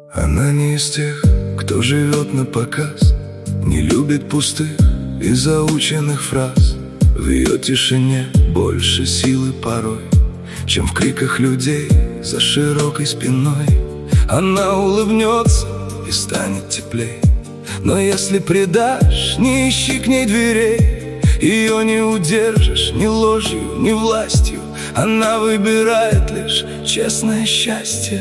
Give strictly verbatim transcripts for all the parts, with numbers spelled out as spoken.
Она не из тех, кто живет на показ, не любит пустых и заученных фраз. В ее тишине больше силы порой, чем в криках людей за широкой спиной. Она улыбнется и станет теплей, но если предашь, не ищи к ней дверей. Ее не удержишь ни ложью, ни властью. Она выбирает лишь честное счастье.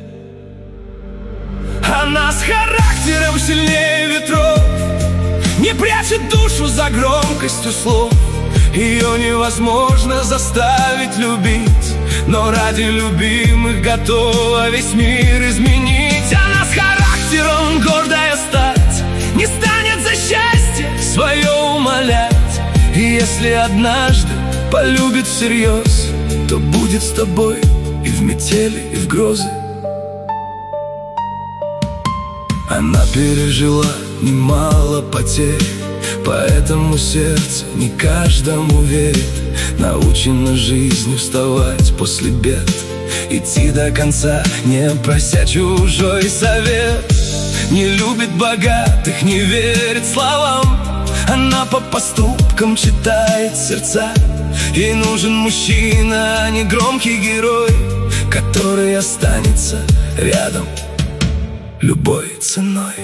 Она с характером сильнее ветров, не прячет душу за громкостью слов. Ее невозможно заставить любить, но ради любимых готова весь мир изменить. Она с характером гордая стать, не станет за счастье свое умолять. И если однажды полюбит всерьез, то будет с тобой и в метели, и в грозы. Она пережила немало потерь, поэтому сердце не каждому верит. Научена жизнью вставать после бед, идти до конца, не прося чужой совет. Не любит богатых, не верит словам, она по поступкам читает сердца. Ей нужен мужчина, а не громкий герой, который останется рядом любой ценой.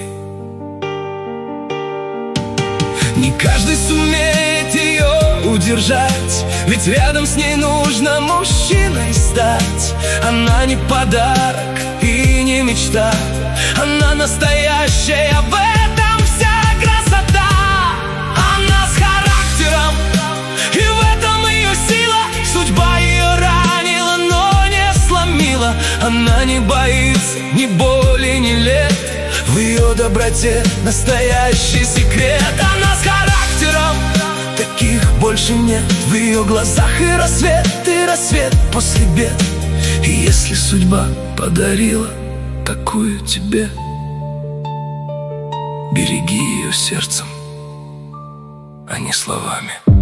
Не каждый сумеет ее удержать, ведь рядом с ней нужно мужчиной стать. Она не подарок и не мечта, она настоящая, в этом вся красота. Она с характером, и в этом ее сила. Судьба ее ранила, но не сломила. Она не боится ни боли, ни лет, в ее доброте настоящий секрет. Она с характером, таких больше нет. В ее глазах и рассвет, и рассвет после бед. И если судьба подарила такую тебе, береги ее сердцем, а не словами.